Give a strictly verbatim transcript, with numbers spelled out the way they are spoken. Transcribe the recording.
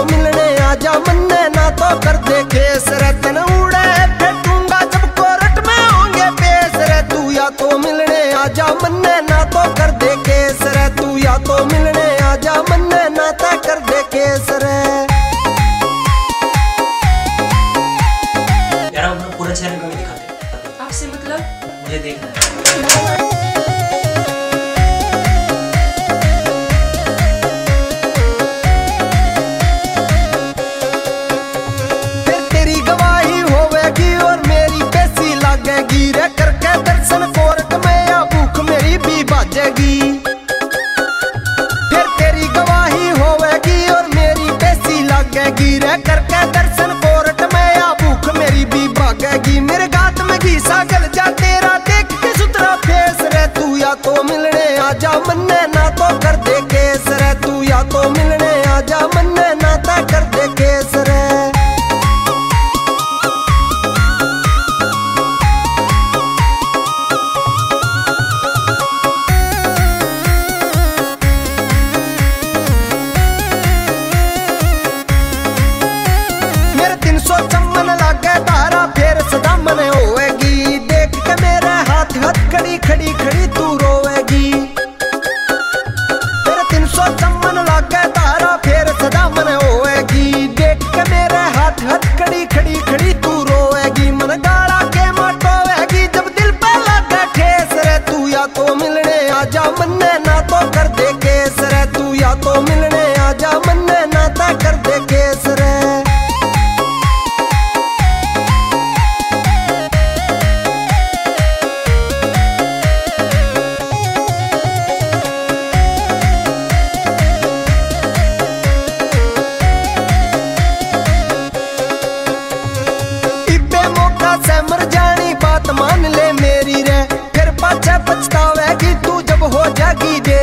तो मिलने आजा मन्ने ना तो कर दे केस रे तन उड़े फेंकूंगा जब कोर्ट में होंगे पेश रे तू या तो मिलने आजा मन्ने ना तो कर दे केस रे तू या तो मिलने आजा मन्ने ना तो कर दे केस रे। यार हम लोग पूरा चैनल में दिखाते आपसे मतलब मुझे देखना है। रे करके दर्शन कोर्ट में या भूख मेरी भी बाजेगी फिर तेरी गवाही होवेगी और मेरी पेशी लगेगी रे करके दर्शन कोर्ट में या भूख मेरी भी भागेगी मेरे गात में घीसा गल जा तेरा देख के सुथरा फेस रे तू या तो मिलने आजा मन्ने ना तो कर दे केस रे तू या तो मिलने आजा मन्ने ना तो कर दे केस रे। चम्मन लागे तारा फिर सदा मन होएगी देख के मेरे हाथ हाथ खड़ी खड़ी खड़ी तू रोएगी तेरे तीन सौ चम्मन लागे तारा फिर सदा मन होएगी देख के मेरे हाथ हाथ खड़ी खड़ी खड़ी तू रोएगी मन गाड़ा के मटोएगी जब दिल पे लागे ठेस रे तू या तो मिलने आजा मन्ने ना तो कर दे केस रे तू या तो मिलने आजा मन्ने ना तो कर दे केस रे। से मर जानी बात मान ले मेरी रे फिर पाछे पछतावेगी तू जब हो जागी दे